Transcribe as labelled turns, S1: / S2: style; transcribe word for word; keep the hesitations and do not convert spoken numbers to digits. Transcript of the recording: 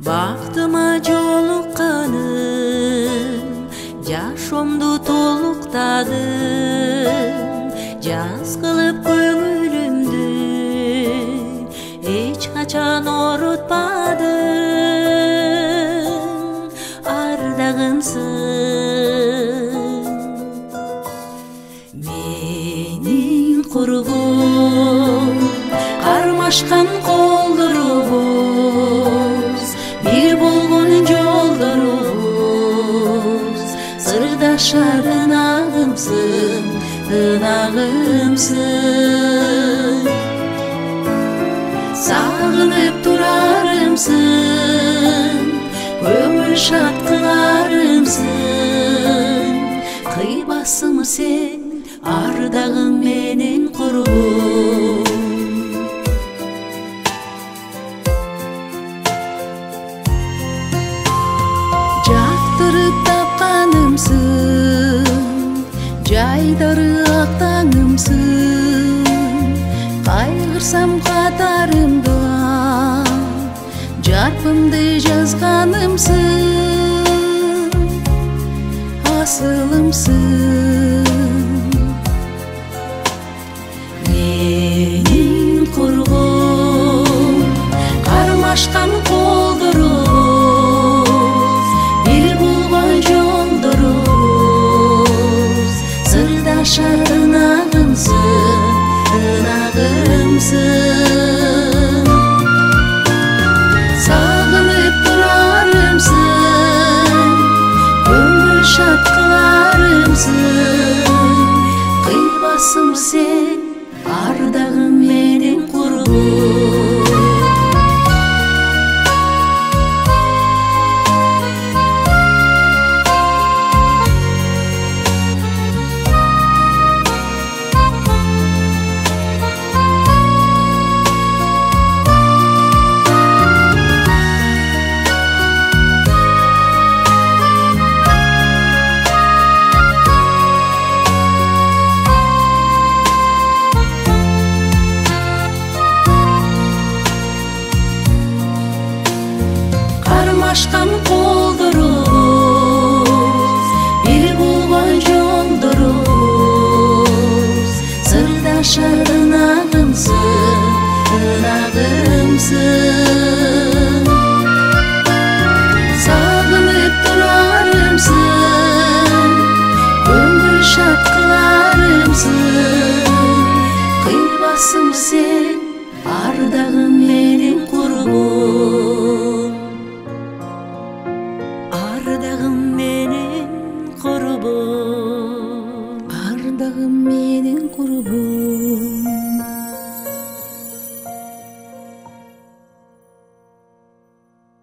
S1: Бактыма жолукканым, жашоомду толуктадым. Жаз кылып көңүлүмдү эч качан орутпадым. Ардагымсың менин курбум, кармашкан колдорубуз, бир болгон жолдорубуз. Сырдашар ынагымсың, ынагымсың. Сагынып турарымсың, көңүл шат кыларымсың. Кыйбасыңбы сен ардагым менен курбум. Жактырып тапканымсың, жайдары актаңымсың. Кайгырсам катарымда жарпымды жазганымсың. Асылымсың менин курбум, кармашкан колдорубуз, бир болгон жолдорубуз. Сырдашар ынагымсың, ынагымсың. Сагынып турарымсың, көңүл шат кыларымсың. Кыйбасыңбы сен ардагым менен курбум. Кармашкан колдорубуз, бир болгон жолдорубуз. Сырдашар ынагымсың, ынагымсың. Сагынып турарымсың, көңүл шат кыларымсың. Кыйбасыңбы сен ардагым менен курбум. Ардагым менен курбум, ардагым менен курбум.